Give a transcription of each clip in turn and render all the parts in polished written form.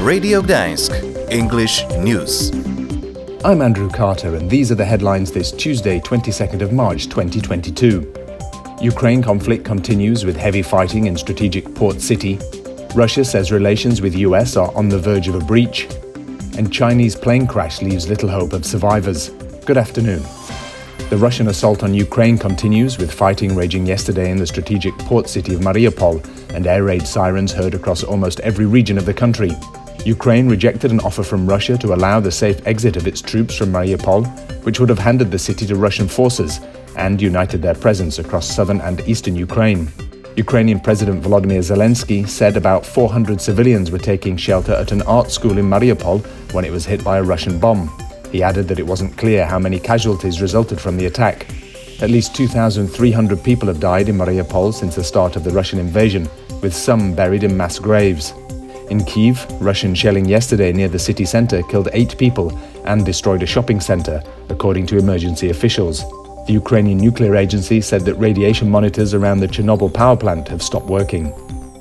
Radio Gdańsk, English News. I'm Andrew Carter, and these are the headlines this Tuesday, 22nd of March 2022. Ukraine conflict continues with heavy fighting in strategic port city. Russia says relations with US are on the verge of a breach. And Chinese plane crash leaves little hope of survivors. Good afternoon. The Russian assault on Ukraine continues, with fighting raging yesterday in the strategic port city of Mariupol and air raid sirens heard across almost every region of the country. Ukraine rejected an offer from Russia to allow the safe exit of its troops from Mariupol, which would have handed the city to Russian forces and united their presence across southern and eastern Ukraine. Ukrainian President Volodymyr Zelensky said about 400 civilians were taking shelter at an art school in Mariupol when it was hit by a Russian bomb. He added that it wasn't clear how many casualties resulted from the attack. At least 2,300 people have died in Mariupol since the start of the Russian invasion, with some buried in mass graves. In Kyiv, Russian shelling yesterday near the city centre killed 8 people and destroyed a shopping centre, according to emergency officials. The Ukrainian Nuclear Agency said that radiation monitors around the Chernobyl power plant have stopped working.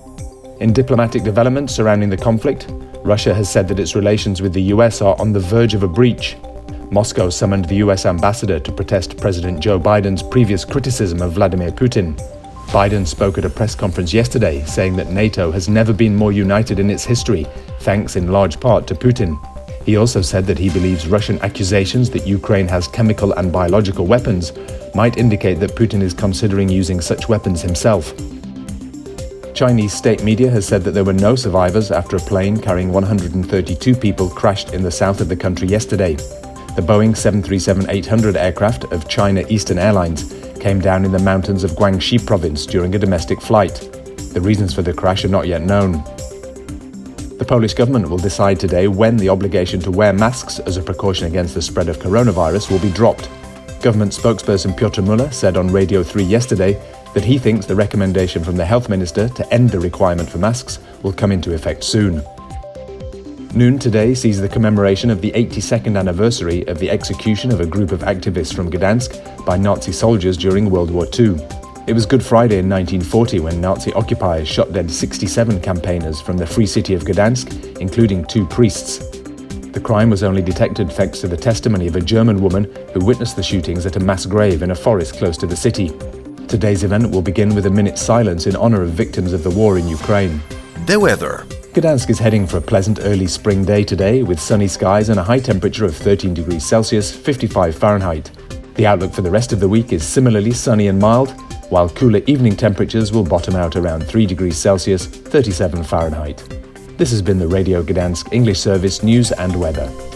In diplomatic developments surrounding the conflict, Russia has said that its relations with the US are on the verge of a breach. Moscow summoned the US ambassador to protest President Joe Biden's previous criticism of Vladimir Putin. Biden spoke at a press conference yesterday, saying that NATO has never been more united in its history, thanks in large part to Putin. He also said that he believes Russian accusations that Ukraine has chemical and biological weapons might indicate that Putin is considering using such weapons himself. Chinese state media has said that there were no survivors after a plane carrying 132 people crashed in the south of the country yesterday. The Boeing 737-800 aircraft of China Eastern Airlines came down in the mountains of Guangxi province during a domestic flight. The reasons for the crash are not yet known. The Polish government will decide today when the obligation to wear masks as a precaution against the spread of coronavirus will be dropped. Government spokesperson Piotr Muller said on Radio 3 yesterday that he thinks the recommendation from the health minister to end the requirement for masks will come into effect soon. Noon today sees the commemoration of the 82nd anniversary of the execution of a group of activists from Gdansk by Nazi soldiers during World War II. It was Good Friday in 1940 when Nazi occupiers shot dead 67 campaigners from the free city of Gdansk, including 2 priests. The crime was only detected thanks to the testimony of a German woman who witnessed the shootings at a mass grave in a forest close to the city. Today's event will begin with a minute's silence in honor of victims of the war in Ukraine. The weather. Gdansk is heading for a pleasant early spring day today with sunny skies and a high temperature of 13 degrees Celsius, 55 Fahrenheit. The outlook for the rest of the week is similarly sunny and mild, while cooler evening temperatures will bottom out around 3 degrees Celsius, 37 Fahrenheit. This has been the Radio Gdansk English Service News and Weather.